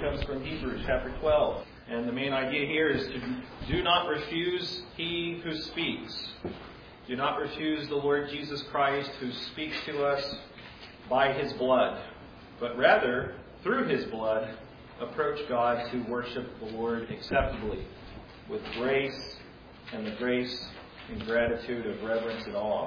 comes from Hebrews chapter 12. And the main idea here is to do not refuse he who speaks. Do not refuse the Lord Jesus Christ who speaks to us by his blood, but rather, through his blood, approach God to worship the Lord acceptably, with grace and the grace and gratitude of reverence and awe.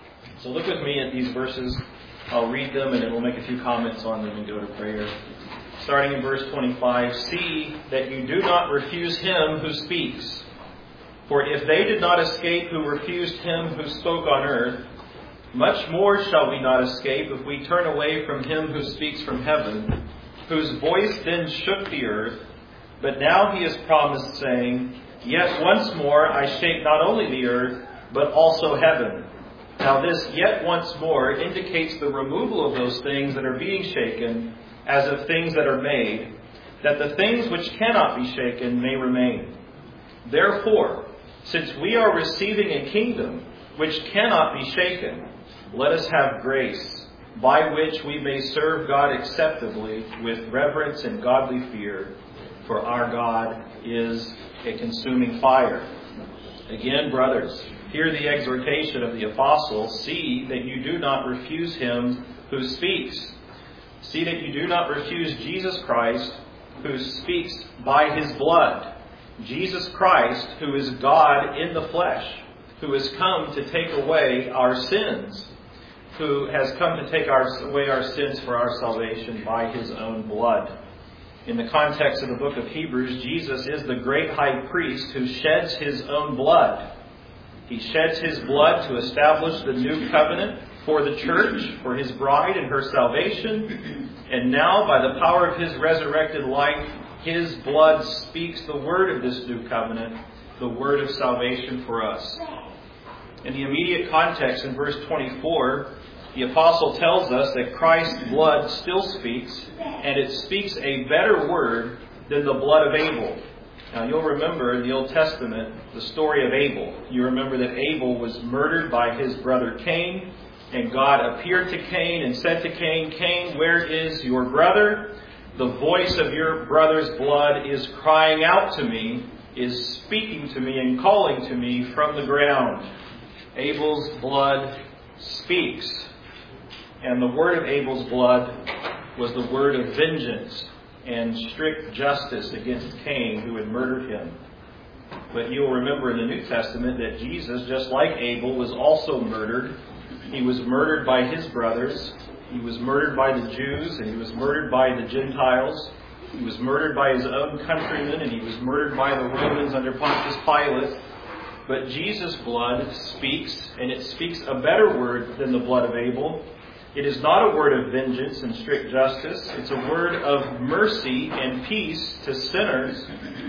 So look with me at these verses. I'll read them and then we'll make a few comments on them and go to prayer. Starting in verse 25, see that you do not refuse him who speaks. For if they did not escape who refused him who spoke on earth, much more shall we not escape if we turn away from him who speaks from heaven, whose voice then shook the earth. But now he has promised, saying, yet once more I shake not only the earth, but also heaven. Now this yet once more indicates the removal of those things that are being shaken, as of things that are made, that the things which cannot be shaken may remain. Therefore, since we are receiving a kingdom which cannot be shaken, let us have grace, by which we may serve God acceptably with reverence and godly fear, for our God is a consuming fire. Again, brothers, hear the exhortation of the apostle, see that you do not refuse him who speaks. See that you do not refuse Jesus Christ, who speaks by his blood. Jesus Christ, who is God in the flesh, who has come to take away our sins, who has come to take away our sins for our salvation by his own blood. In the context of the book of Hebrews, Jesus is the great high priest who sheds his own blood. He sheds his blood to establish the new covenant for the church, for his bride and her salvation. And now, by the power of his resurrected life, his blood speaks the word of this new covenant, the word of salvation for us. In the immediate context, in verse 24, the apostle tells us that Christ's blood still speaks, and it speaks a better word than the blood of Abel. Now, you'll remember in the Old Testament the story of Abel. You remember that Abel was murdered by his brother Cain, and God appeared to Cain and said to Cain, Cain, where is your brother? The voice of your brother's blood is crying out to me, is speaking to me and calling to me from the ground. Abel's blood speaks. And the word of Abel's blood was the word of vengeance and strict justice against Cain, who had murdered him. But you'll remember in the New Testament that Jesus, just like Abel, was also murdered. He was murdered by his brothers. He was murdered by the Jews, and he was murdered by the Gentiles. He was murdered by his own countrymen, and he was murdered by the Romans under Pontius Pilate. But Jesus' blood speaks, and it speaks a better word than the blood of Abel. It is not a word of vengeance and strict justice. It's a word of mercy and peace to sinners.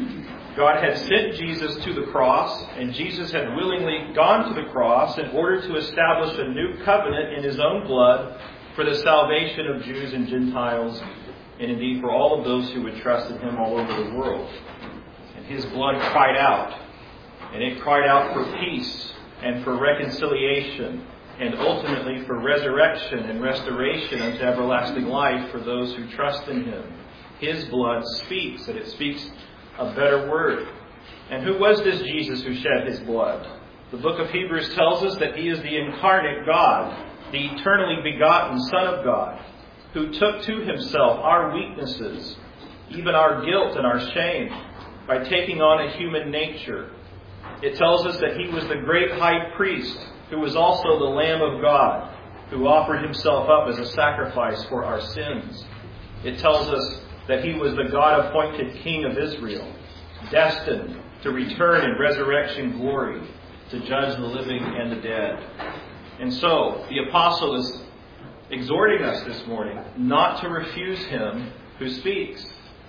God had sent Jesus to the cross, and Jesus had willingly gone to the cross in order to establish a new covenant in his own blood for the salvation of Jews and Gentiles, and indeed for all of those who would trust in him all over the world. And his blood cried out, and it cried out for peace and for reconciliation, and ultimately for resurrection and restoration unto everlasting life for those who trust in him. His blood speaks, and it speaks a better word. And who was this Jesus who shed his blood? The book of Hebrews tells us that he is the incarnate God, the eternally begotten Son of God, who took to himself our weaknesses, even our guilt and our shame, by taking on a human nature. It tells us that he was the great high priest, who was also the Lamb of God, who offered himself up as a sacrifice for our sins. It tells us that he was the God-appointed King of Israel, destined to return in resurrection glory to judge the living and the dead. And so, the apostle is exhorting us this morning not to refuse him who speaks.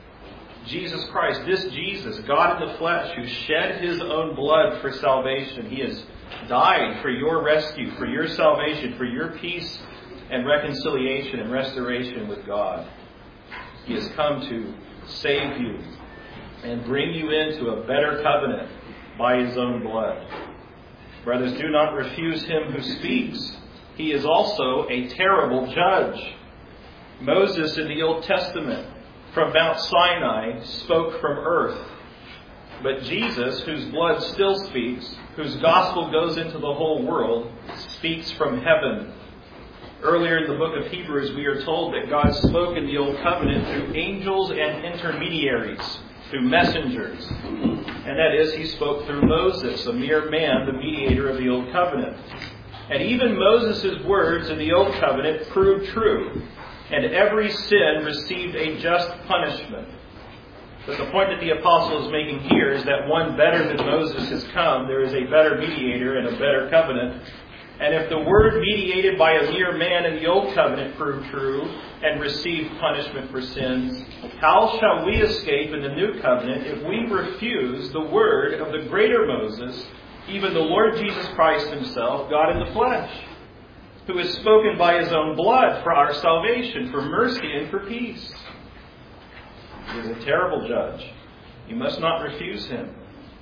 Jesus Christ, this Jesus, God in the flesh, who shed his own blood for salvation. He has died for your rescue, for your salvation, for your peace and reconciliation and restoration with God. He has come to save you and bring you into a better covenant by his own blood. Brothers, do not refuse him who speaks. He is also a terrible judge. Moses in the Old Testament from Mount Sinai spoke from earth. But Jesus, whose blood still speaks, whose gospel goes into the whole world, speaks from heaven. Earlier in the book of Hebrews, we are told that God spoke in the Old Covenant through angels and intermediaries, through messengers. And that is, He spoke through Moses, a mere man, the mediator of the Old Covenant. And even Moses' words in the Old Covenant proved true, and every sin received a just punishment. But the point that the apostle is making here is that one better than Moses has come. There is a better mediator and a better covenant. And if the word mediated by a mere man in the Old Covenant proved true and received punishment for sins, how shall we escape in the New Covenant if we refuse the word of the greater Moses, even the Lord Jesus Christ Himself, God in the flesh, who is spoken by His own blood for our salvation, for mercy and for peace? He is a terrible judge. You must not refuse Him.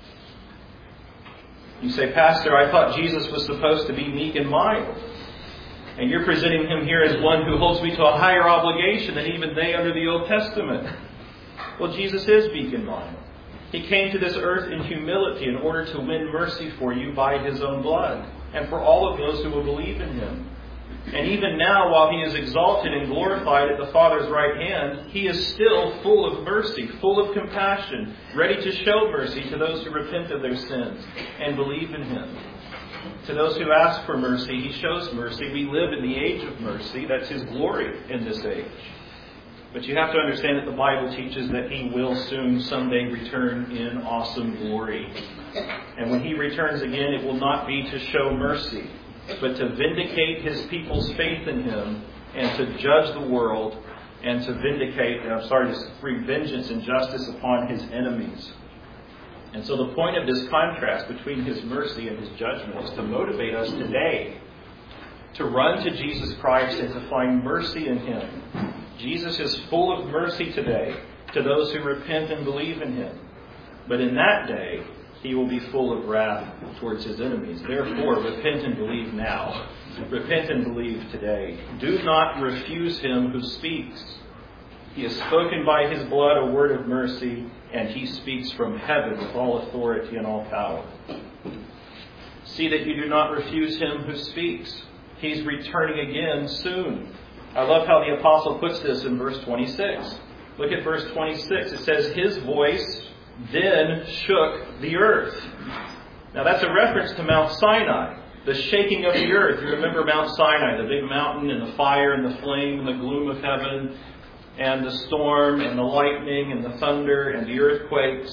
You say, Pastor, I thought Jesus was supposed to be meek and mild. And you're presenting Him here as one who holds me to a higher obligation than even they under the Old Testament. Well, Jesus is meek and mild. He came to this earth in humility in order to win mercy for you by His own blood, and for all of those who will believe in Him. And even now, while He is exalted and glorified at the Father's right hand, He is still full of mercy, full of compassion, ready to show mercy to those who repent of their sins and believe in Him. To those who ask for mercy, He shows mercy. We live in the age of mercy. That's His glory in this age. But you have to understand that the Bible teaches that He will soon, someday, return in awesome glory. And when He returns again, it will not be to show mercy, but to vindicate His people's faith in Him and to judge the world and to to bring vengeance and justice upon His enemies. And so the point of this contrast between His mercy and His judgment is to motivate us today to run to Jesus Christ and to find mercy in Him. Jesus is full of mercy today to those who repent and believe in Him. But in that day, He will be full of wrath towards His enemies. Therefore, repent and believe now. Repent and believe today. Do not refuse Him who speaks. He has spoken by His blood a word of mercy, and He speaks from heaven with all authority and all power. See that you do not refuse Him who speaks. He's returning again soon. I love how the apostle puts this in verse 26. Look at verse 26. It says, His voice then shook the earth. Now that's a reference to Mount Sinai, the shaking of the earth. You remember Mount Sinai, the big mountain and the fire and the flame and the gloom of heaven and the storm and the lightning and the thunder and the earthquakes.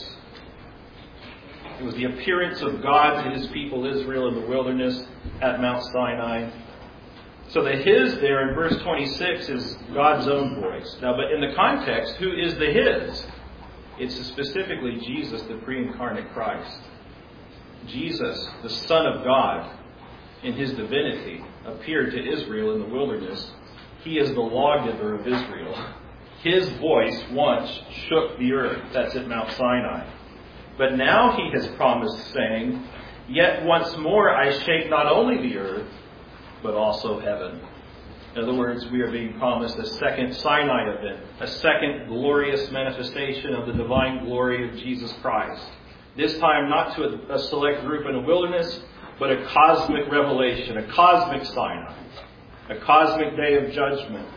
It was the appearance of God to His people Israel in the wilderness at Mount Sinai. So the His there in verse 26 is God's own voice. Now, but in the context, who is the His? It's specifically Jesus, the pre-incarnate Christ. Jesus, the Son of God, in His divinity, appeared to Israel in the wilderness. He is the lawgiver of Israel. His voice once shook the earth. That's at Mount Sinai. But now He has promised, saying, Yet once more I shake not only the earth, but also heaven. In other words, we are being promised a second Sinai event, a second glorious manifestation of the divine glory of Jesus Christ. This time not to a select group in a wilderness, but a cosmic revelation, a cosmic Sinai, a cosmic day of judgment.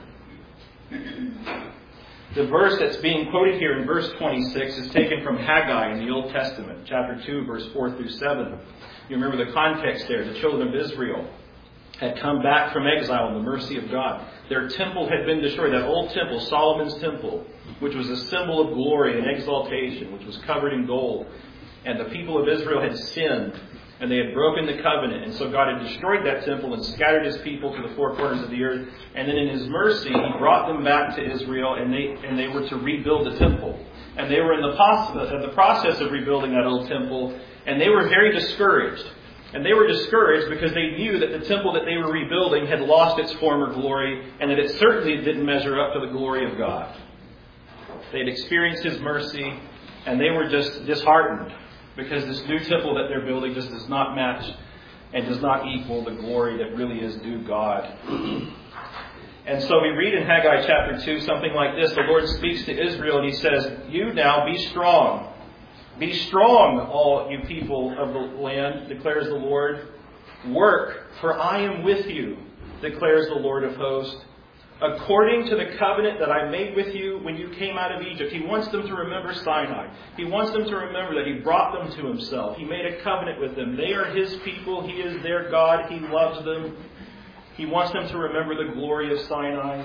The verse that's being quoted here in verse 26 is taken from Haggai in the Old Testament, chapter 2, verse 4 through 7. You remember the context there. The children of Israel had come back from exile in the mercy of God. Their temple had been destroyed. That old temple, Solomon's temple, which was a symbol of glory and exaltation, which was covered in gold. And the people of Israel had sinned, and they had broken the covenant. And so God had destroyed that temple and scattered His people to the four corners of the earth. And then in His mercy, He brought them back to Israel, and they were to rebuild the temple. And they were in the process of rebuilding that old temple, and they were very discouraged. And they were discouraged because they knew that the temple that they were rebuilding had lost its former glory, and that it certainly didn't measure up to the glory of God. They had experienced His mercy, and they were just disheartened because this new temple that they're building just does not match and does not equal the glory that really is due God. And so we read in Haggai chapter 2 something like this. The Lord speaks to Israel and He says, "You now be strong. Be strong, all you people of the land, declares the Lord. Work, for I am with you, declares the Lord of hosts. According to the covenant that I made with you when you came out of Egypt." He wants them to remember Sinai. He wants them to remember that He brought them to Himself. He made a covenant with them. They are His people. He is their God. He loves them. He wants them to remember the glory of Sinai.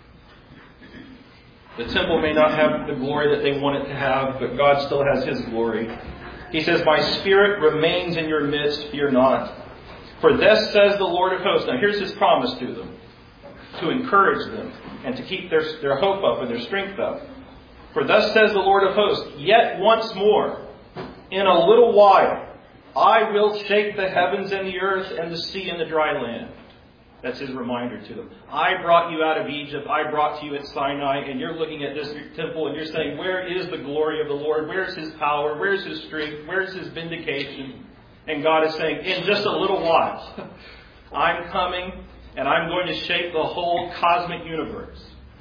The temple may not have the glory that they want it to have, but God still has His glory. He says, "My Spirit remains in your midst, fear not. For thus says the Lord of hosts." Now here's His promise to them, to encourage them and to keep their hope up and their strength up. "For thus says the Lord of hosts, yet once more, in a little while, I will shake the heavens and the earth and the sea and the dry land." That's His reminder to them. I brought you out of Egypt. I brought you at Sinai. And you're looking at this temple and you're saying, where is the glory of the Lord? Where's His power? Where's His strength? Where's His vindication? And God is saying, in just a little while, I'm coming and I'm going to shake the whole cosmic universe.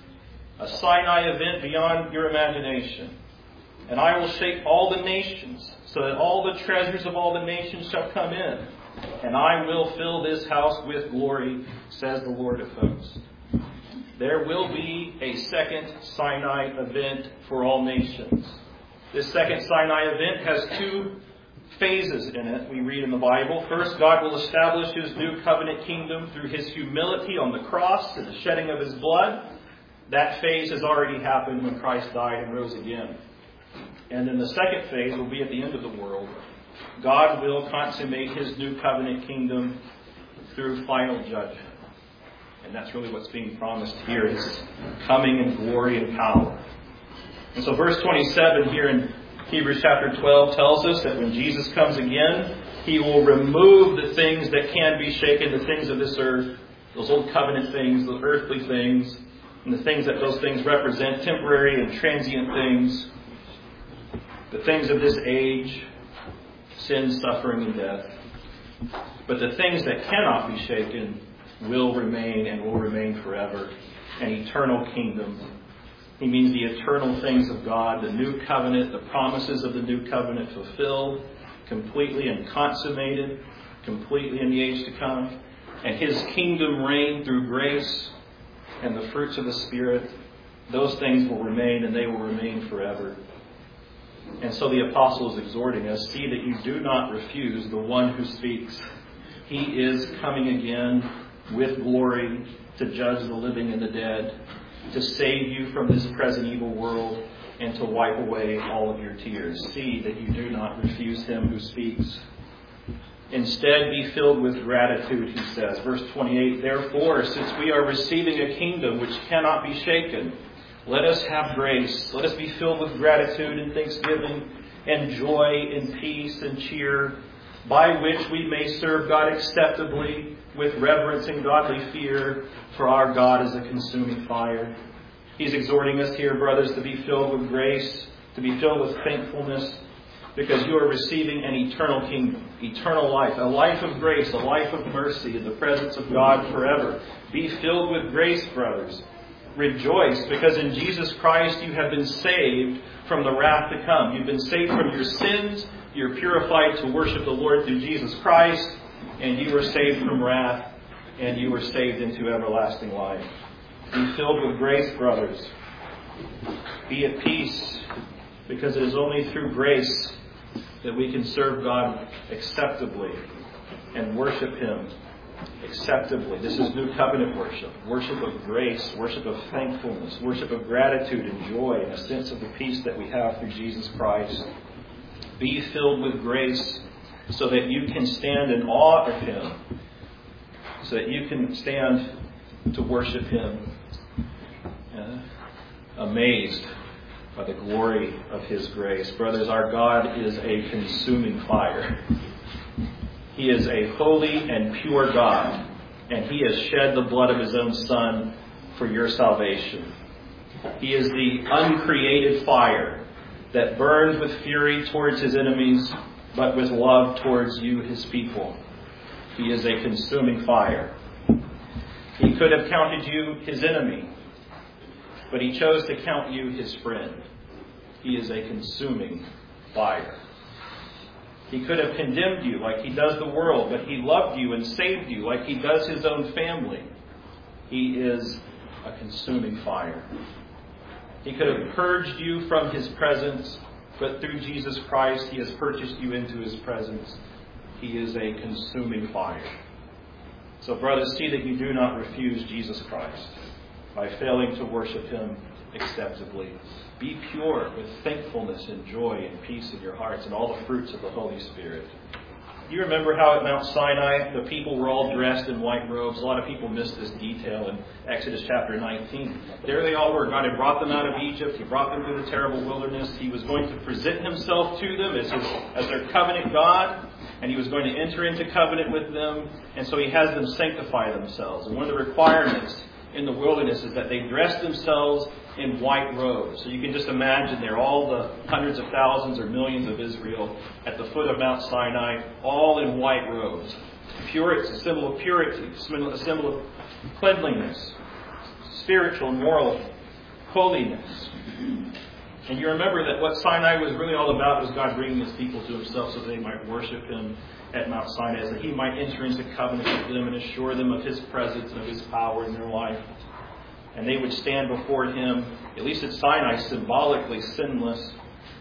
A Sinai event beyond your imagination. And I will shake all the nations, so that all the treasures of all the nations shall come in. And I will fill this house with glory, says the Lord of hosts. There will be a second Sinai event for all nations. This second Sinai event has two phases in it, we read in the Bible. First, God will establish His new covenant kingdom through His humility on the cross and the shedding of His blood. That phase has already happened when Christ died and rose again. And then the second phase will be at the end of the world. God will consummate His new covenant kingdom through final judgment. And that's really what's being promised here, is coming in glory and power. And so verse 27 here in Hebrews chapter 12 tells us that when Jesus comes again, He will remove the things that can be shaken, the things of this earth, those old covenant things, those earthly things, and the things that those things represent, temporary and transient things, the things of this age, sin, suffering, and death. But the things that cannot be shaken will remain and will remain forever. An eternal kingdom. He means the eternal things of God, the new covenant, the promises of the new covenant fulfilled, completely and consummated, completely in the age to come. And His kingdom reign through grace and the fruits of the Spirit. Those things will remain, and they will remain forever. And so the apostle is exhorting us, see that you do not refuse the one who speaks. He is coming again with glory to judge the living and the dead, to save you from this present evil world, and to wipe away all of your tears. See that you do not refuse Him who speaks. Instead, be filled with gratitude, he says. Verse 28, "Therefore, since we are receiving a kingdom which cannot be shaken, let us have grace. Let us be filled with gratitude and thanksgiving and joy and peace and cheer, by which we may serve God acceptably with reverence and godly fear, for our God is a consuming fire." He's exhorting us here, brothers, to be filled with grace, to be filled with thankfulness, because you are receiving an eternal kingdom, eternal life, a life of grace, a life of mercy in the presence of God forever. Be filled with grace, brothers. Rejoice, because in Jesus Christ you have been saved from the wrath to come. You've been saved from your sins. You're purified to worship the Lord through Jesus Christ. And you were saved from wrath. And you were saved into everlasting life. Be filled with grace, brothers. Be at peace, because it is only through grace that we can serve God acceptably and worship Him acceptably. This is new covenant worship. Worship of grace, worship of thankfulness, worship of gratitude and joy, and a sense of the peace that we have through Jesus Christ. Be filled with grace so that you can stand in awe of Him, so that you can stand to worship Him, amazed by the glory of His grace. Brothers, our God is a consuming fire. He is a holy and pure God, and He has shed the blood of His own Son for your salvation. He is the uncreated fire that burns with fury towards His enemies, but with love towards you, His people. He is a consuming fire. He could have counted you his enemy, but he chose to count you his friend. He is a consuming fire. He could have condemned you like he does the world, but he loved you and saved you like he does his own family. He is a consuming fire. He could have purged you from his presence, but through Jesus Christ, he has purchased you into his presence. He is a consuming fire. So, brothers, see that you do not refuse Jesus Christ by failing to worship him acceptably. Be pure with thankfulness and joy and peace in your hearts and all the fruits of the Holy Spirit. You remember how at Mount Sinai the people were all dressed in white robes? A lot of people miss this detail in Exodus chapter 19. There they all were. God had brought them out of Egypt. He brought them through the terrible wilderness. He was going to present himself to them as their covenant God. And he was going to enter into covenant with them. And so he has them sanctify themselves. And one of the requirements in the wilderness is that they dress themselves in white robes. So you can just imagine there, all the hundreds of thousands or millions of Israel at the foot of Mount Sinai, all in white robes. Purity, it's a symbol of purity, a symbol of cleanliness, spiritual and moral holiness. And you remember that what Sinai was really all about was God bringing his people to himself so they might worship him at Mount Sinai, so that he might enter into covenant with them and assure them of his presence and of his power in their life. And they would stand before him, at least at Sinai, symbolically sinless.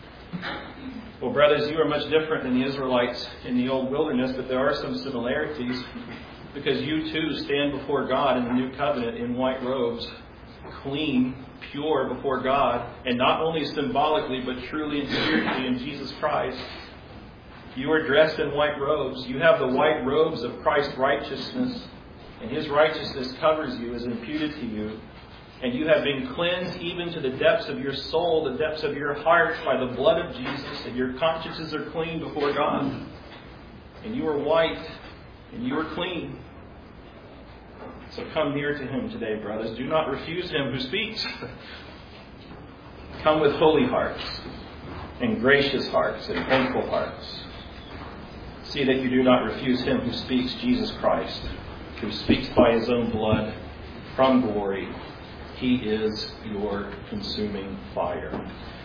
Well, brothers, you are much different than the Israelites in the old wilderness, but there are some similarities, because you too stand before God in the new covenant in white robes, clean, pure before God, and not only symbolically, but truly and spiritually in Jesus Christ. You are dressed in white robes. You have the white robes of Christ's righteousness, and his righteousness covers you, is imputed to you. And you have been cleansed even to the depths of your soul, the depths of your heart, by the blood of Jesus, and your consciences are clean before God. And you are white, and you are clean. So come near to him today, brothers. Do not refuse him who speaks. Come with holy hearts, and gracious hearts, and thankful hearts. See that you do not refuse him who speaks, Jesus Christ, who speaks by his own blood from glory. He is your consuming fire.